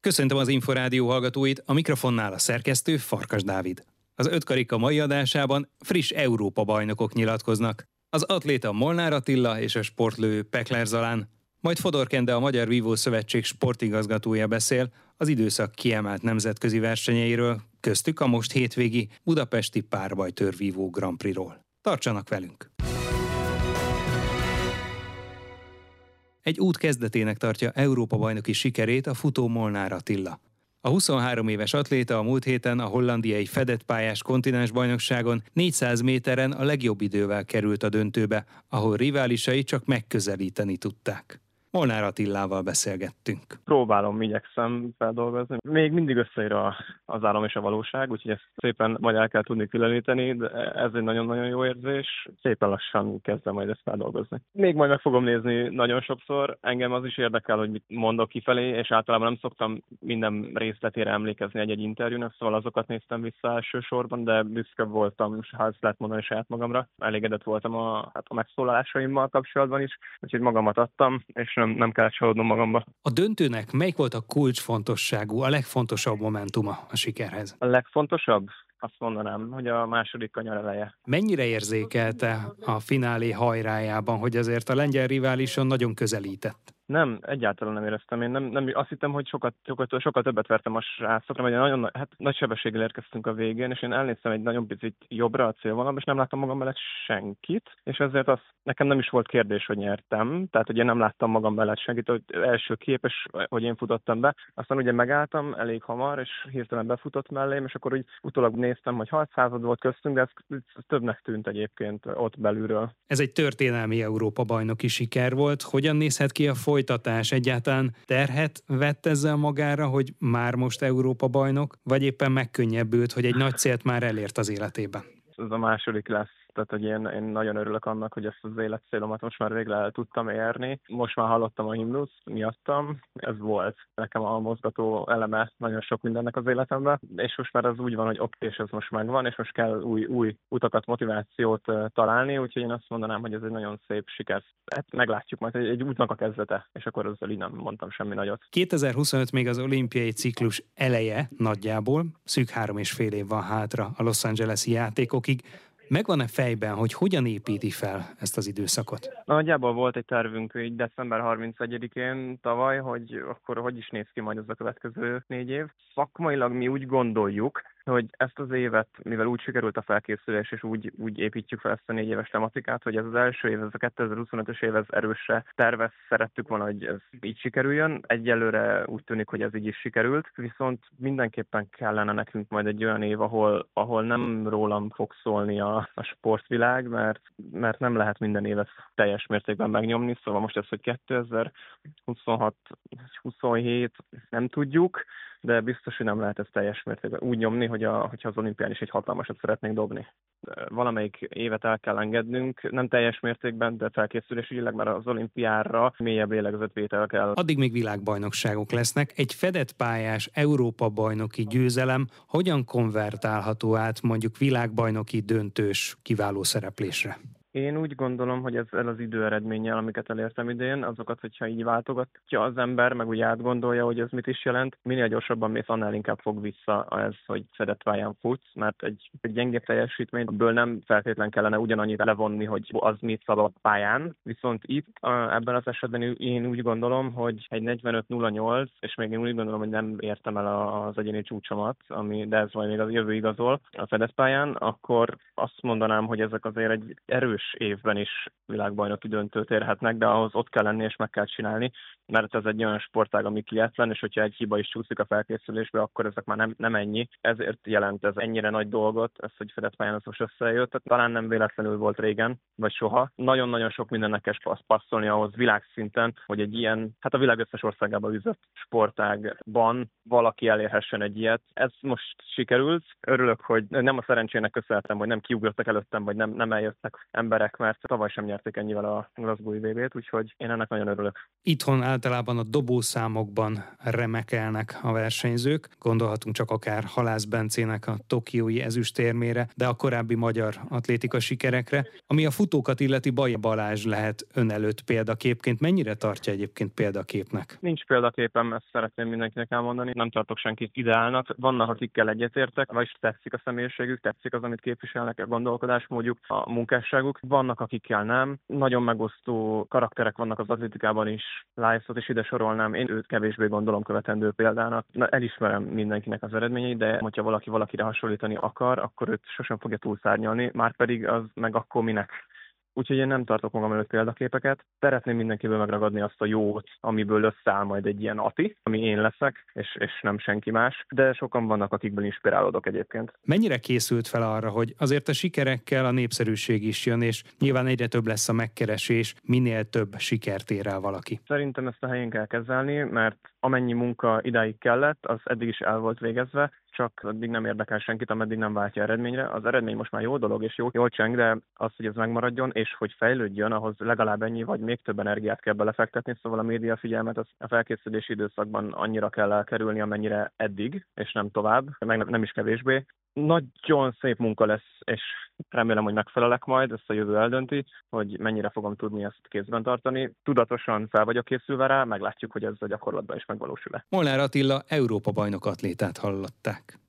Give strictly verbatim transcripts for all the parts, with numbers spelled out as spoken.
Köszöntöm az Inforádió hallgatóit, a mikrofonnál a szerkesztő Farkas Dávid. Az ötkarika mai adásában friss Európa-bajnokok nyilatkoznak. Az atléta Molnár Attila és a sportlő Pekler Zalán, majd Fodor Kende, a Magyar Vívó Szövetség sportigazgatója beszél az időszak kiemelt nemzetközi versenyeiről, köztük a most hétvégi budapesti párbajtőrvívó Grand Prixról. Tartsanak velünk! Egy út kezdetének tartja Európa-bajnoki sikerét a futó Molnár Attila. A huszonhárom éves atléta a múlt héten a hollandiai fedett pályás kontinensbajnokságon négyszáz méteren a legjobb idővel került a döntőbe, ahol riválisai csak megközelíteni tudták. Molnár Attilával beszélgettünk. Próbálom, igyekszem feldolgozni. Még mindig összeér az álom és a valóság, úgyhogy ezt szépen majd el kell tudni különíteni, de ez egy nagyon-nagyon jó érzés. Szépen lassan kezdem majd ezt feldolgozni. Még majd meg fogom nézni nagyon sokszor. Engem az is érdekel, hogy mit mondok kifelé, és általában nem szoktam minden részletére emlékezni egy-egy interjúnak, szóval azokat néztem vissza elsősorban, de büszke voltam, ha ezt lehet mondani saját magamra. Elégedett voltam a, hát a megszólalásaimmal kapcsolatban is, úgyhogy magamat adtam, és nem, nem kellett csalódnom magamba. A döntőnek melyik volt a kulcsfontosságú, a legfontosabb momentuma a sikerhez? A legfontosabb? Azt mondanám, hogy a második kanyar eleje. Mennyire érzékelte a finálé hajrájában, hogy azért a lengyel riválison nagyon közelített? Nem, egyáltalán nem éreztem. Én nem, nem, azt hittem, hogy sokat, sokat, sokat többet vertem a srácokra, mert nagyon hát, nagy sebességgel érkeztünk a végén, és én elnéztem egy nagyon picit jobbra a célvonalba, és nem láttam magam mellett senkit, és ezért az, nekem nem is volt kérdés, hogy nyertem, tehát hogy én nem láttam magam mellett senkit, hogy első kép, és hogy én futottam be. Aztán ugye megálltam elég hamar, és hirtelen befutott mellém, és akkor úgy utólag néztem, hogy hatszázad volt köztünk, de ez, ez többnek tűnt egyébként ott belülről. Ez egy történelmi Európa-bajnoki siker volt. Hogyan nézhet ki a folytatás? Egyáltalán terhet vett ezzel magára, hogy már most Európa-bajnok, vagy éppen megkönnyebbült, hogy egy nagy célt már elért az életében? Ez a második lesz. Tehát, hogy én, én nagyon örülök annak, hogy ezt az életcélomat most már végre el tudtam érni. Most már hallottam a himnusz miattam, ez volt nekem a mozgató eleme nagyon sok mindennek az életemben, és most már az úgy van, hogy oké, és ez most megvan, és most kell új, új utakat, motivációt találni, úgyhogy én azt mondanám, hogy ez egy nagyon szép siker. Hát meglátjuk majd, egy, egy útnak a kezdete, és akkor ezzel így nem mondtam semmi nagyot. kétezer-huszonöt még az olimpiai ciklus eleje nagyjából, szűk három és fél év van hátra a Los Angeles-i játékokig. Megvan-e fejben, hogy hogyan építi fel ezt az időszakot? Nagyjából volt egy tervünk így december harmincegyedikén tavaly, hogy akkor hogy is néz ki majd az a következő négy év. Szakmailag mi úgy gondoljuk, hogy ezt az évet, mivel úgy sikerült a felkészülés, és úgy, úgy építjük fel ezt a négy éves tematikát, hogy ez az első év, ez a kétezer-huszonötös év, ez erősre tervez, szerettük volna, hogy ez így sikerüljön. Egyelőre úgy tűnik, hogy ez így is sikerült, viszont mindenképpen kellene nekünk majd egy olyan év, ahol, ahol nem rólam fog szólni a, a sportvilág, mert, mert nem lehet minden évet teljes mértékben megnyomni, szóval most ez, hogy kétezer-huszonhat huszonhét nem tudjuk, de biztos, hogy nem lehet ezt teljes mértékben úgy nyomni, hogy a, hogyha az olimpián is egy hatalmasat szeretnénk dobni. Valamelyik évet el kell engednünk, nem teljes mértékben, de felkészülésügyileg, mert az olimpiára mélyebb lélegzetvétel kell. Addig még világbajnokságok lesznek. Egy fedett pályás Európa-bajnoki győzelem hogyan konvertálható át mondjuk világbajnoki döntős kiváló szereplésre? Én úgy gondolom, hogy ezzel az időeredménnyel, amiket elértem idén, azokat, hogyha így váltogatja az ember, meg úgy átgondolja, hogy ez mit is jelent, minél gyorsabban mész, annál inkább fog vissza ez, hogy fedett pályán futsz, mert egy, egy gyengébb teljesítményből nem feltétlen kellene ugyanannyit levonni, hogy az mit szab a pályán. Viszont itt ebben az esetben én úgy gondolom, hogy egy negyvenöt nulla nyolc, és még én úgy gondolom, hogy nem értem el az egyéni csúcsomat, ami, de ez majd még az jövő igazol a fedett pályán, akkor azt mondanám, hogy ezek azért egy erős évben is világbajnoki döntőt érhetnek, de ahhoz ott kell lenni és meg kell csinálni, mert ez egy olyan sportág, ami kietlen, és hogyha egy hiba is csúszik a felkészülésbe, akkor ezek már nem, nem ennyi. Ezért jelent ez ennyire nagy dolgot, ez, hogy fedett pályán az most összejött. Tehát talán nem véletlenül volt régen, vagy soha. Nagyon-nagyon sok mindennek kell passzolni ahhoz világszinten, hogy egy ilyen, hát a világ összes országában üzött sportágban valaki elérhessen egy ilyet. Ez most sikerült. Örülök, hogy nem a szerencsének köszönhetem, hogy nem kiugrottak előttem, vagy nem, nem eljöttek ember emberek, mert tavaly sem nyerték ennyivel a Glasgow-i vé bét, úgyhogy én ennek nagyon örülök. Itthon általában a dobószámokban remekelnek a versenyzők, gondolhatunk csak akár Halász Bencének a tokiói ezüstérmére, de a korábbi magyar atlétika sikerekre. Ami a futókat illeti, Baja Balázs lehet ön előtt példaképként. Mennyire tartja egyébként példaképnek? Nincs példaképem, ezt szeretném mindenkinek elmondani. Nem tartok senkit ideálnak. Vannak, akikkel egyetértek, vagyis tetszik a személyiségük, tetszik az, amit képviselnek, a gondolkodásmódjuk, a munkásságuk. Vannak, akikkel nem. Nagyon megosztó karakterek vannak az atlétikában is. Lyle-ot is ide sorolnám. Én őt kevésbé gondolom követendő példának. Na, elismerem mindenkinek az eredményeit, de hogyha valaki valakire hasonlítani akar, akkor őt sosem fogja túlszárnyalni, márpedig az meg akkor minek. Úgyhogy én nem tartok magam előtt példaképeket. Szeretném mindenkiből megragadni azt a jót, amiből összeáll majd egy ilyen Ati, ami én leszek, és, és nem senki más. De sokan vannak, akikből inspirálódok egyébként. Mennyire készült fel arra, hogy azért a sikerekkel a népszerűség is jön, és nyilván egyre több lesz a megkeresés, minél több sikert ér el valaki? Szerintem ezt a helyén kell kezelni, mert amennyi munka idáig kellett, az eddig is el volt végezve, csak addig nem érdekel senkit, ameddig nem váltja eredményre. Az eredmény most már jó dolog, és jó, jól cseng, de az, hogy ez megmaradjon, és hogy fejlődjön, ahhoz legalább ennyi, vagy még több energiát kell belefektetni, szóval a média figyelmet az a felkészülési időszakban annyira kell elkerülni, amennyire eddig, és nem tovább, meg nem is kevésbé. Nagyon szép munka lesz, és remélem, hogy megfelelek majd, ezt a jövő eldönti, hogy mennyire fogom tudni ezt kézben tartani. Tudatosan fel vagyok készülve rá, meglátjuk, hogy ez a gyakorlatban is megvalósul-e. Molnár Attila Európa-bajnok atlétát hallották.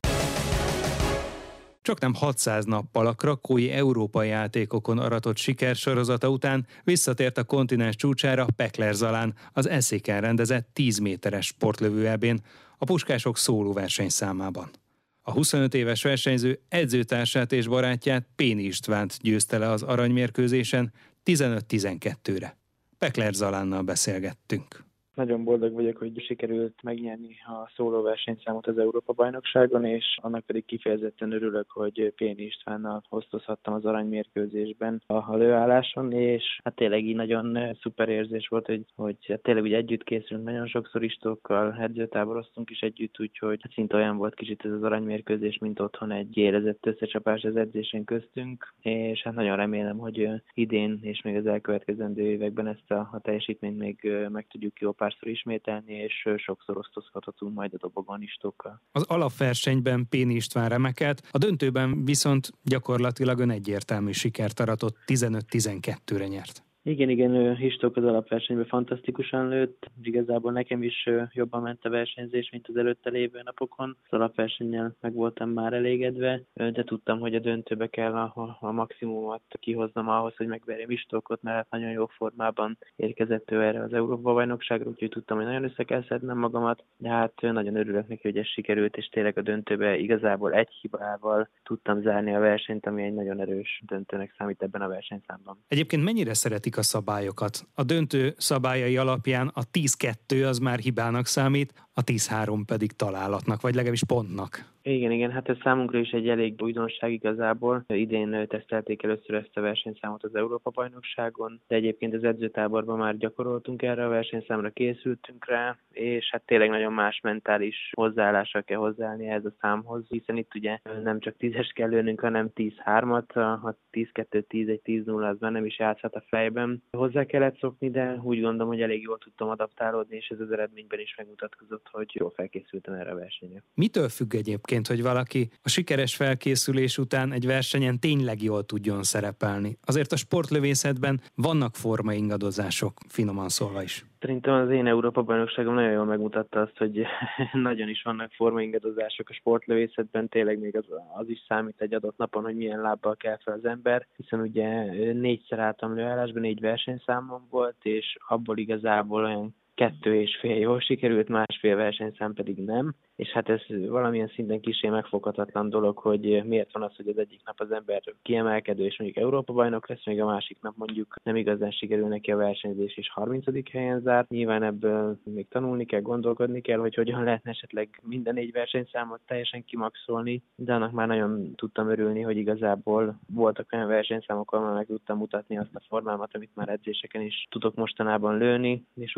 Csaknem hatszáz nappal a krakói európai játékokon aratott sikersorozata után visszatért a kontinens csúcsára Pekler Zalán, az eszéken rendezett tíz méteres sportlövő é bén, a puskások szóló versenyszámában. A huszonöt éves versenyző edzőtársát és barátját, Péni Istvánt győzte le az aranymérkőzésen tizenöt tizenkettőre. Pekler Zalánnal beszélgettünk. Nagyon boldog vagyok, hogy sikerült megnyerni a szóló versenyszámot az Európa-bajnokságon, és annak pedig kifejezetten örülök, hogy Péni Istvánnal osztozhattam az aranymérkőzésben a lőálláson, és hát tényleg így nagyon szuper érzés volt, hogy, hogy hát tényleg úgy együtt készülünk, nagyon sokszor istókkal edzőtáboroztunk is együtt, úgyhogy hát szinte olyan volt kicsit ez az aranymérkőzés, mint otthon egy érezett összecsapás az edzésen köztünk, és hát nagyon remélem, hogy idén és még az elkövetkezendő években ezt a, a teljesítményt még meg tudjuk jó párszor ismételni, és sokszor osztozhathatunk majd a doboganistókkal. Az alapversenyben Péni István remekelt, a döntőben viszont gyakorlatilag ön egyértelmű sikert aratott, tizenöt tizenkettőre nyert. Igen, igen, ő Istók az alapversenyben fantasztikusan lőtt. Igazából nekem is jobban ment a versenyzés, mint az előtte lévő napokon. Az alapversennyel meg voltam már elégedve, de tudtam, hogy a döntőbe kell a, a maximumot kihoznom ahhoz, hogy megverjem Istókot, mert nagyon jó formában érkezett ő erre az Európa-bajnokságra, úgyhogy tudtam, hogy nagyon össze kell szednem magamat, de hát nagyon örülök neki, hogy ez sikerült, és tényleg a döntőbe igazából egy hibával tudtam zárni a versenyt, ami egy nagyon erős döntőnek számít ebben a versenyszámban. Egyébként mennyire szeretik a szabályokat? A döntő szabályai alapján a tíz kettő az már hibának számít, a tíz három pedig találatnak, vagy legalábbis pontnak. Igen, igen, hát ez számunkra is egy elég újdonság igazából. Idén tesztelték először ezt a versenyszámot az Európa-bajnokságon, de egyébként az edzőtáborban már gyakoroltunk erre a versenyszámra, készültünk rá, és hát tényleg nagyon más mentális hozzáállással kell hozzáállni ehhez a számhoz, hiszen itt ugye nem csak tízes kell lőnünk, hanem tíz hármat, a tíz kettő, tíz egy, tíz nulla az már nem is játszhat a fejben. Hozzá kellett szokni, de úgy gondolom, hogy elég jól tudtam adaptálódni, és ez az eredményben is megmutatkozott, hogy jól felkészültem erre a versenyre. Mitől függ egyébként, hogy valaki a sikeres felkészülés után egy versenyen tényleg jól tudjon szerepelni? Azért a sportlövészetben vannak formaingadozások, finoman szólva is. Szerintem az én Európa-bajnokságom nagyon jól megmutatta azt, hogy nagyon is vannak formaingadozások a sportlövészetben, tényleg még az, az is számít egy adott napon, hogy milyen lábbal kell fel az ember, hiszen ugye négyszer álltam lőállásban, négy versenyszámom volt, és abból igazából olyan kettő és fél jól sikerült, másfél versenyszám pedig nem, és hát ez valamilyen szinten kissé megfoghatatlan dolog, hogy miért van az, hogy az egyik nap az ember kiemelkedő, és mondjuk Európa-bajnok lesz, még a másik nap mondjuk nem igazán sikerül neki a versenyzés, és harmincadik helyen zár. Nyilván ebből még tanulni kell, gondolkodni kell, hogy hogyan lehetne esetleg minden négy versenyszámot teljesen kimaxolni, de annak már nagyon tudtam örülni, hogy igazából voltak olyan versenyszámok, ahol meg tudtam mutatni azt a formámat, amit már edzéseken is tudok mostanában lőni, és úgy néz ki,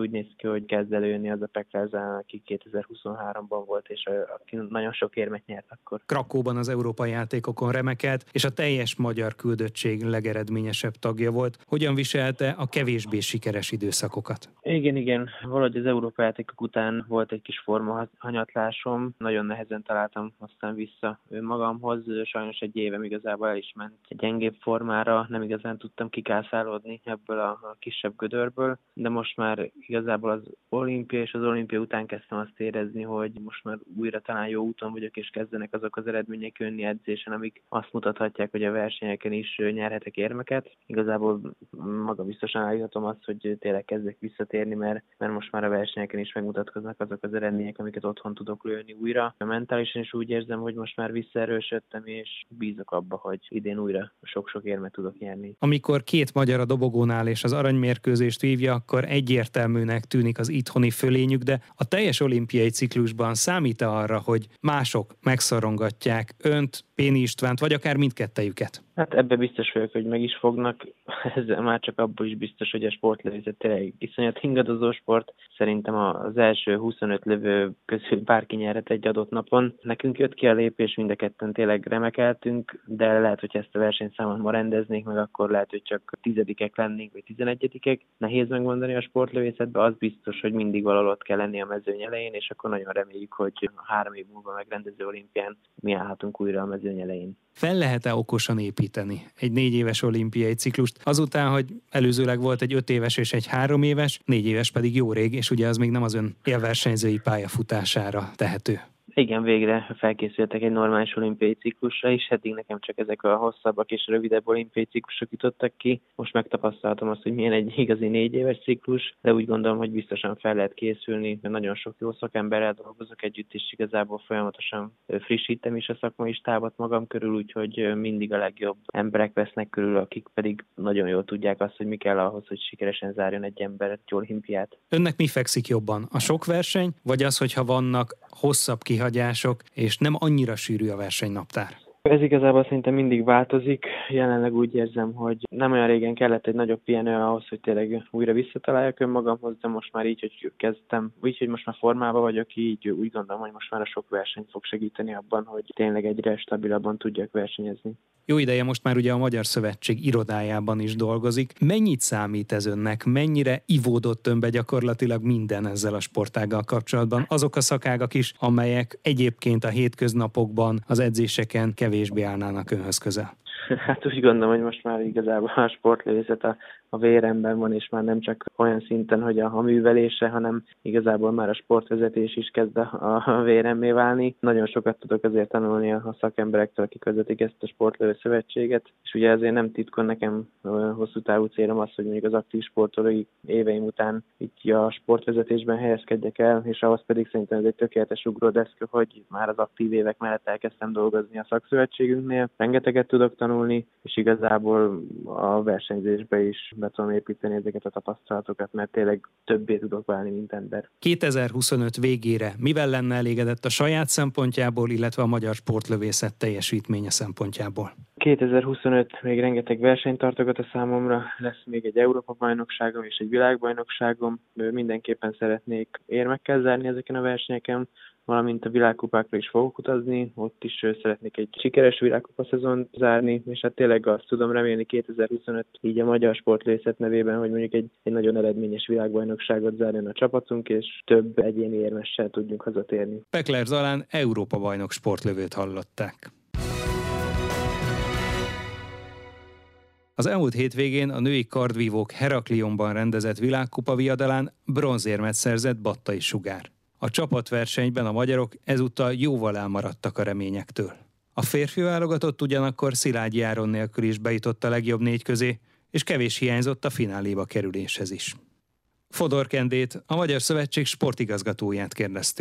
hogy kezd előjönni az a Pekler Zalán, aki kétezer-huszonháromban volt, és aki nagyon sok érmet nyert akkor. Krakkóban az Európai játékokon remekelt, és a teljes magyar küldöttség legeredményesebb tagja volt. Hogyan viselte a kevésbé sikeres időszakokat? Igen, igen. Valahogy az Európai játékok után volt egy kis formahanyatlásom. Nagyon nehezen találtam aztán vissza magamhoz. Sajnos egy évem igazából el is ment egy gyengébb formára. Nem igazán tudtam kikászálódni ebből a kisebb gödörből, de most már igazából az olimpia és az olimpia után kezdtem azt érezni, hogy most már újra talán jó úton vagyok, és kezdenek azok az eredmények jönni edzésen, amik azt mutathatják, hogy a versenyeken is nyerhetek érmeket. Igazából maga biztosan állíthatom azt, hogy tényleg kezdek visszatérni, mert, mert most már a versenyeken is megmutatkoznak azok az eredmények, amiket otthon tudok lőni újra. Mentálisan is úgy érzem, hogy most már visszaerősödtem, és bízok abba, hogy idén újra sok-sok érmet tudok nyerni. Amikor két magyar a dobogónál és az aranymérkőzést vívja, akkor egyértelműnek tűnik az itthoni fölényük, de a teljes olimpiai ciklusban számít arra, hogy mások megszorongatják önt, Péni Istvánt, vagy akár mindkettejüket? Hát ebbe biztos vagyok, hogy meg is fognak. Ez már csak abból is biztos, hogy a sportlövészet tényleg iszonyat ingadozó sport. Szerintem az első huszonöt lövő közül bárki nyerhet egy adott napon. Nekünk jött ki a lépés, mind a ketten tényleg remekeltünk, de lehet, hogy ezt a versenyszámot ma rendeznék meg, akkor lehet, hogy csak tizedikek lennénk, vagy tizenegyedikek. Nehéz megmondani a sportlövészetben, az biztos, hogy mindig valahol ott kell lenni a mezőny elején, és akkor nagyon reméljük, hogy három év múlva megrendező olimpián mi állhatunk újra a mezőny elején. Fel lehet-e okosan építeni egy négy éves olimpiai ciklust, azután, hogy előzőleg volt egy öt éves és egy három éves, négy éves pedig jó rég, és ugye az még nem az ön élversenyzői pályafutására tehető? Igen, végre felkészültek egy normális olimpiai ciklusra is, eddig nekem csak ezek a hosszabbak és rövidebb olimpiai ciklusok jutottak ki. Most megtapasztaltam azt, hogy milyen egy igazi négy éves ciklus, de úgy gondolom, hogy biztosan fel lehet készülni, mert nagyon sok jó szakemberrel dolgozok együtt, és igazából folyamatosan frissítem is a szakmai stábot magam körül, úgyhogy mindig a legjobb emberek vesznek körül, akik pedig nagyon jól tudják azt, hogy mi kell ahhoz, hogy sikeresen zárjon egy ember egy olimpiát. Önnek mi fekszik jobban? A sok verseny, vagy az, hogyha vannak hosszabb kihagyások, és nem annyira sűrű a versenynaptár? Ez igazából szerintem mindig változik. Jelenleg úgy érzem, hogy nem olyan régen kellett egy nagyobb pihenő ahhoz, hogy tényleg újra visszataláljak önmagamhoz, de most már így, hogy kezdtem, úgy, hogy most már formában vagyok, így úgy gondolom, hogy most már a sok verseny fog segíteni abban, hogy tényleg egyre stabilabban tudjak versenyezni. Jó ideje most már ugye a Magyar Szövetség irodájában is dolgozik. Mennyit számít ez önnek? Mennyire ivódott önbe gyakorlatilag minden ezzel a sportággal kapcsolatban? Azok a szakágak is, amelyek egyébként a hétköznapokban, az edzéseken kevésbé állnának önhöz közel. Hát úgy gondolom, hogy most már igazából a sportlövészet a, a véremben van, és már nem csak olyan szinten, hogy a, a művelése, hanem igazából már a sportvezetés is kezd a, a véremmé válni. Nagyon sokat tudok azért tanulni a, a szakemberektől, akik vezetik ezt a sportlövő szövetséget, és ugye ezért nem titkon nekem hosszú távú célom az, hogy mondjuk az aktív sportolói éveim után így a sportvezetésben helyezkedjek el, és ahhoz pedig szerintem ez egy tökéletes ugródeszka, hogy már az aktív évek mellett elkezdtem dolgozni a szakszövetségünknél. Rengeteget tudok tanulni, és igazából a versenyzésbe is be tudom építeni ezeket a tapasztalatokat, mert tényleg többé tudok válni, mint ember. kétezer-huszonöt végére mivel lenne elégedett a saját szempontjából, illetve a magyar sportlövészet teljesítménye szempontjából? kétezer-huszonöt még rengeteg versenyt tartogat a számomra, lesz még egy Európa-bajnokságom és egy világbajnokságom. Mindenképpen szeretnék érmekkel zárni ezeken a versenyeken, valamint a világkupákra is fogok utazni, ott is szeretnék egy sikeres világkupa szezont zárni, és hát tényleg azt tudom remélni kétezer-huszonöt így a magyar sportlövészet nevében, hogy mondjuk egy, egy nagyon eredményes világbajnokságot zárjon a csapatunk, és több egyéni érmessel tudjunk hazatérni. Pekler Zalán Európa-bajnok sportlövőt hallották. Az elmúlt hétvégén a női kardvívók Heraklionban rendezett világkupa viadalán bronzérmet szerzett Battai Sugár. A csapatversenyben a magyarok ezúttal jóval elmaradtak a reményektől. A férfi válogatott ugyanakkor Szilágyi Áron nélkül is bejutott a legjobb négy közé, és kevés hiányzott a fináléba kerüléshez is. Fodor Kendét, a Magyar Szövetség sportigazgatóját kérdeztük.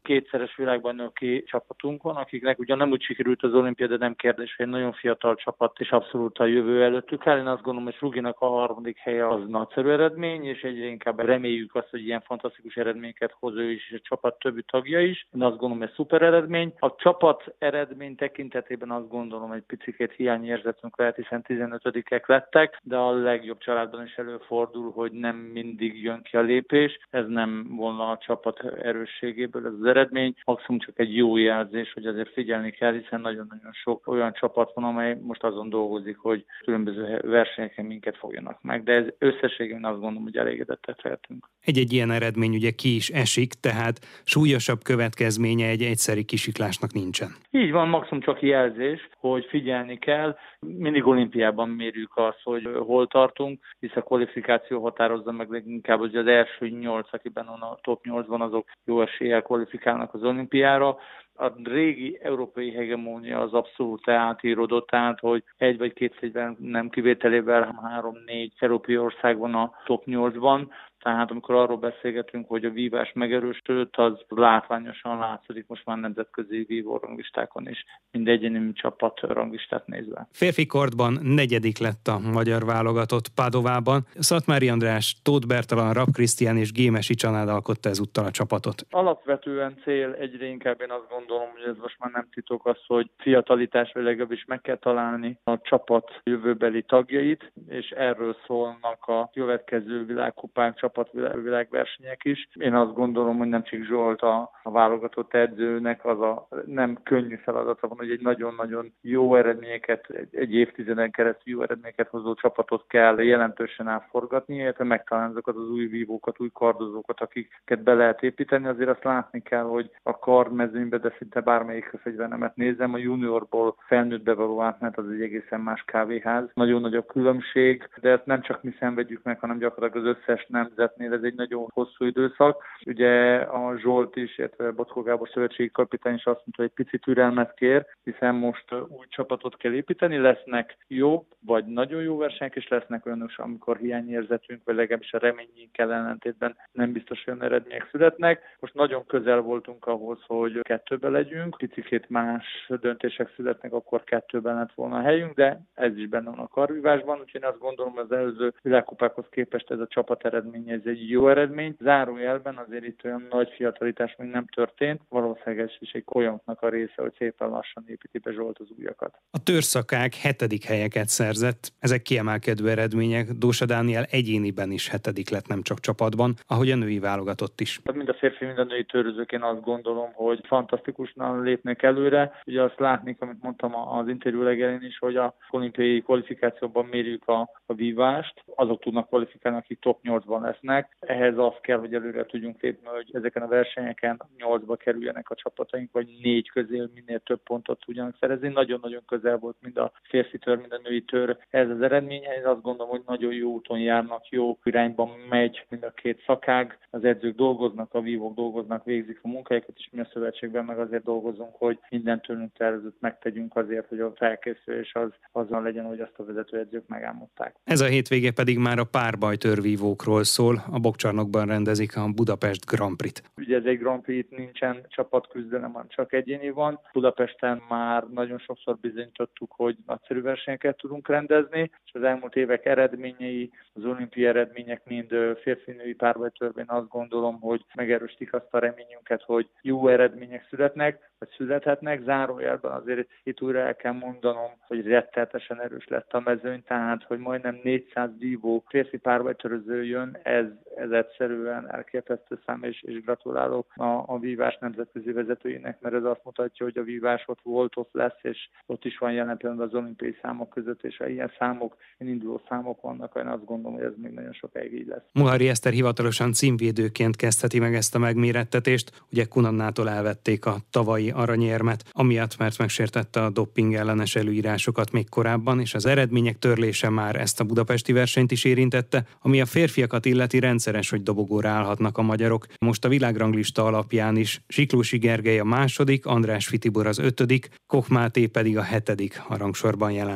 kétszeres világbajnoki csapatunk van, akiknek ugyan nem úgy sikerült az olimpia, de nem kérdés, hogy egy nagyon fiatal csapat és abszolút a jövő előttük áll. Én azt gondolom, hogy Fruginak a harmadik helye az nagyszerű eredmény, és egyre inkább reméljük azt, hogy ilyen fantasztikus eredményeket hoz ő is, és a csapat többi tagja is. Én azt gondolom, hogy szuper eredmény. A csapat eredmény tekintetében azt gondolom, hogy picikét hiányérzetünk lehet, hiszen tizenötödikek lettek, de a legjobb családban is előfordul, hogy nem mindig jön ki a lépés. Ez nem volna a csapat erősségéből ez az eredmény. Maximum csak egy jó jelzés, hogy azért figyelni kell, hiszen nagyon-nagyon sok olyan csapat van, amely most azon dolgozik, hogy különböző versenyeken minket fogjanak meg. De ez összességében azt gondolom, hogy elégedettek lehetünk. Egy-egy ilyen eredmény ugye ki is esik, tehát súlyosabb következménye egy egyszeri kisiklásnak nincsen. Így van, maximum csak jelzés, hogy figyelni kell. Mindig olimpiában mérjük azt, hogy hol tartunk, hisz a kvalifikáció határozza meg leginkább, hogy az első nyolc, akiben van a top nyolcban, azok jó eséllyel kvalifikálnak az olimpiára. A régi európai hegemónia az abszolút átíródott, tehát, hogy egy vagy két szegyben nem kivételével három-négy európai ország van a top nyolcban. Tehát amikor arról beszélgetünk, hogy a vívás megerősödött, az látványosan látszik most már nemzetközi vívórangistákon is, mind egyéni csapat rangistát nézve. Férfi kordban negyedik lett a magyar válogatott Padovában. Szatmári András, Tóth Bertalan, Rapp Krisztián és Gémesi Csanád alkotta ezúttal a csapatot. Alapvetően cél egyre inkább én azt gondolom, hogy ez most már nem titok az, hogy fiatalitás, vagy legalábbis meg kell találni a csapat jövőbeli tagjait, és erről szólnak a következő világkupák, csapatvilágversenyek is. Én azt gondolom, hogy nem csak Zsolt a, a válogatott edzőnek az a nem könnyű feladata van, hogy egy nagyon-nagyon jó eredményeket, egy, egy évtizeden keresztül jó eredményeket hozó csapatot kell jelentősen átforgatni, illetve megtalálni azokat az új vívókat, új kardozókat, akiket be lehet építeni. Azért azt látni kell, hogy a kardmezőnybe, de szinte bármelyik fegyvernemet nézem, a juniorból felnőttbe való átmenet az egy egészen más kávéház. Nagyon nagy a különbség, de ezt nem csak mi szenvedjük meg, hanem gyakorlatilag az összes nemzetnél ez egy nagyon hosszú időszak. Ugye a Zsolt is, illetve Bocskó Gábor szövetségi kapitány is azt mondta, hogy egy picit türelmet kér, hiszen most új csapatot kell építeni, lesznek jó vagy nagyon jó versenyek, és lesznek olyanok, amikor hiányérzetünk, vagy legalábbis a reményünkkel ellentétben nem biztos olyan eredmények születnek. Most nagyon közel voltunk ahhoz, hogy kettőben legyünk, picikét más döntések születnek, akkor kettőben lett volna a helyünk, de ez is benne van a karvívásban, úgyhogy én azt gondolom, hogy az előző világkupákhoz képest ez a csapat eredmény, ez egy jó eredmény. Zárójelben azért itt olyan nagy fiatalitás még nem történt, valószínűleg ez is egy folyamatnak a része, hogy szépen lassan építi be Zsolt az újakat. A törszakák hetedik helyeket szerzett, ezek kiemelkedő eredmények, Dósa Dániel egyéniben is hetedik lett, nem csak csapatban, ahogy a női válogatott is. Mind a férfi, mind a női törőzők, én azt gondolom, hogy fantasztikusan lépnek előre. Ugye azt látni, amit mondtam az interjú legelején is, hogy a olimpiai kvalifikációban mérjük a, a vívást, azok tudnak kvalifikálni, akik top nyolcban lesznek. Ehhez az kell, hogy előre tudjunk lépni, hogy ezeken a versenyeken nyolcba kerüljenek a csapataink, vagy négy közé minél több pontot tudjanak szerezni. Nagyon-nagyon közel volt mind a férfi tör, mind a női tör ez az eredménye. Én azt gondolom, hogy nagyon jó úton járnak, jó irányban megy mind a két szakág. Az edzők dolgoznak, a vívók dolgoznak, végzik a munkájukat, és mi a szövetségben meg azért dolgozunk, hogy mindent tőlünk tervezőt megtegyünk azért, hogy a felkészülés az azon legyen, hogy azt a vezetőedzők megálmodták. Ez a hétvége pedig már a párbajtőrvívókról szól. A Bokcsarnokban rendezik a Budapest Grand Prix-t. Ugye ez egy Grand Prix, nincsen csapatküzdelem, hanem csak egyéni van. Budapesten már nagyon sokszor bizonyítottuk, hogy nagyszerű versenyeket tudunk rendezni, és az elmúlt évek eredményei, az olimpiai eredmények mind férfi-női párbajtőrben azt gondolom, hogy megerősítik azt a reményünket, hogy jó eredmények születnek, vagy születhetnek. Zárójelben azért itt újra el kell mondanom, hogy rettenetesen erős lett a mezőny, tehát hogy majdnem négyszáz vívó férfi párbajtőröző jön, ez, ez egyszerűen elképesztő szám, és, és gratulálok a, a vívás nemzetközi vezetőinek, mert ez azt mutatja, hogy a vívás ott volt, ott lesz, és ott is van jelen pillanatban az olimpiai számok között, és ha ilyen számok, induló számok vannak, én azt gondolom, hogy ez még nagyon sokáig így lesz. Muhári Eszter hivatalosan címvédőként kezdheti meg ezt a megmérettetést, ugye Kunannától elvették a tavalyi aranyérmet, amiatt, mert megsértette a dopping ellenes előírásokat még korábban, és az eredmények törlése már ezt a budapesti versenyt is érintette, ami a férfiakat illeti rendszeres, hogy dobogóra állhatnak a magyarok. Most a világranglista alapján is Siklósi Gergely a második, András Fitibor az ötödik, Koch Máté pedig a hetedik a rangsorban jelenleg.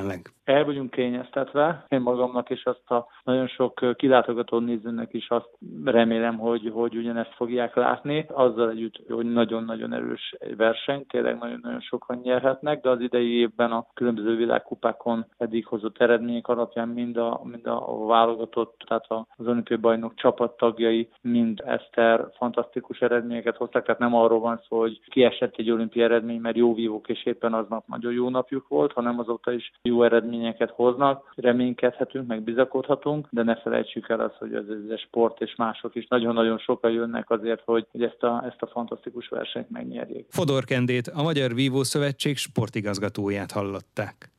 el vagyunk kényeztetve. Én magamnak is azt a nagyon sok kilátogató nézőnek is azt remélem, hogy, hogy ugyanezt fogják látni. Azzal együtt, hogy nagyon-nagyon erős verseny, tényleg nagyon-nagyon sokan nyerhetnek, de az idei évben a különböző világkupákon eddig hozott eredmények alapján mind a, mind a válogatott, tehát az olimpiai bajnok csapattagjai, mind Eszter fantasztikus eredményeket hoztak, tehát nem arról van szó, hogy kiesett egy olimpiai eredmény, mert jó vívók és éppen aznap nagyon jó napjuk volt, hanem azóta is jó eredményeket hoznak, reménykedhetünk, meg bizakodhatunk, de ne felejtsük el azt, hogy az, az sport és mások is nagyon-nagyon sokan jönnek azért, hogy ezt a, ezt a fantasztikus versenyt megnyerjék. Fodor Kendét, a Magyar Vívó Szövetség sportigazgatóját hallották.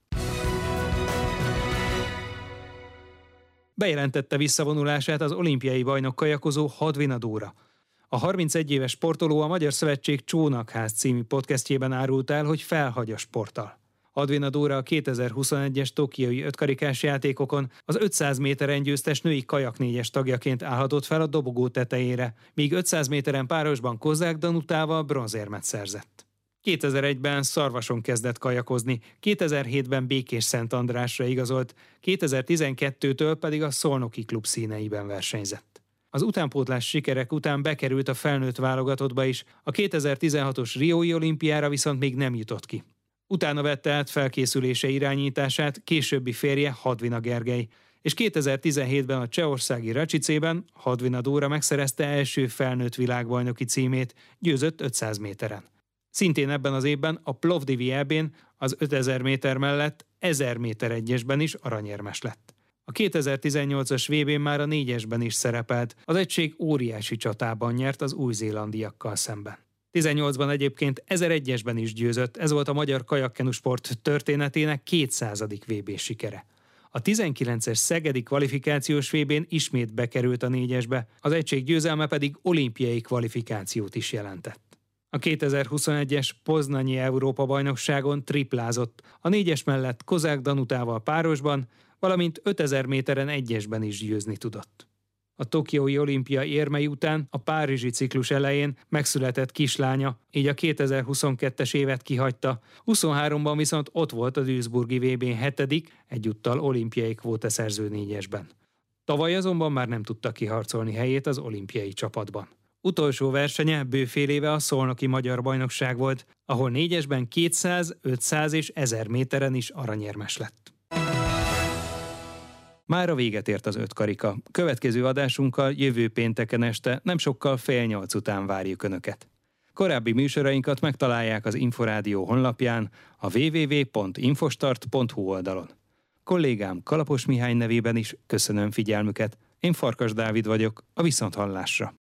Bejelentette visszavonulását az olimpiai bajnok kajakozó Hadvina Dóra. A harmincegy éves sportoló a Magyar Szövetség Csónakház című podcastjében árult el, hogy felhagy a sporttal. Hadvina Dóra a kétezer-huszonegyes tokiói ötkarikás játékokon az ötszáz méteren győztes női kajaknégyes tagjaként állhatott fel a dobogó tetejére, míg ötszáz méteren párosban Kozák Danutával bronzérmet szerzett. kétezer-egyben Szarvason kezdett kajakozni, kétezer-hétben Békés-Szentandrásra igazolt, kétezer-tizenkettőtől pedig a Szolnoki klub színeiben versenyzett. Az utánpótlás sikerek után bekerült a felnőtt válogatottba is, a kétezer-tizenhatos Riói olimpiára viszont még nem jutott ki. Utána vette át felkészülése irányítását későbbi férje Hadvina Gergely, és kétezer-tizenhétben a csehországi Račicében Hadvina Dóra megszerezte első felnőtt világbajnoki címét, győzött ötszáz méteren. Szintén ebben az évben a Plovdivi é bén az ötezer méter mellett ezer méter egyesben is aranyérmes lett. A kétezer-tizennyolcas vé bén már a négyesben is szerepelt, az egység óriási csatában nyert az új-zélandiakkal szemben. tizennyolcban egyébként ezeregyesben is győzött, ez volt a magyar kajakkenusport történetének kétszázadik vé bé sikere. A tizenkilences szegedi kvalifikációs vé bén ismét bekerült a négyesbe, az egység győzelme pedig olimpiai kvalifikációt is jelentett. A kétezer-huszonegyes Poznanyi Európa-bajnokságon triplázott, a négyes mellett Kozák Danutával párosban, valamint ötezer méteren egyesben is győzni tudott. A tokiói olimpia érmei után a párizsi ciklus elején megszületett kislánya, így a kétezer-huszonkettes évet kihagyta, huszonháromban viszont ott volt a duisburgi vé bén hetedik, egyúttal olimpiai kvótaszerző négyesben. Tavaly azonban már nem tudta kiharcolni helyét az olimpiai csapatban. Utolsó versenye bő fél éve a szolnoki magyar bajnokság volt, ahol négyesben kétszáz, ötszáz és ezer méteren is aranyérmes lett. Mára véget ért az ötkarika. Következő adásunkkal jövő pénteken este nem sokkal fél nyolc után várjuk Önöket. Korábbi műsorainkat megtalálják az Inforádió honlapján, a double-u double-u double-u pont infostart pont hu oldalon. Kollégám Kalapos Mihály nevében is köszönöm figyelmüket. Én Farkas Dávid vagyok, a viszonthallásra.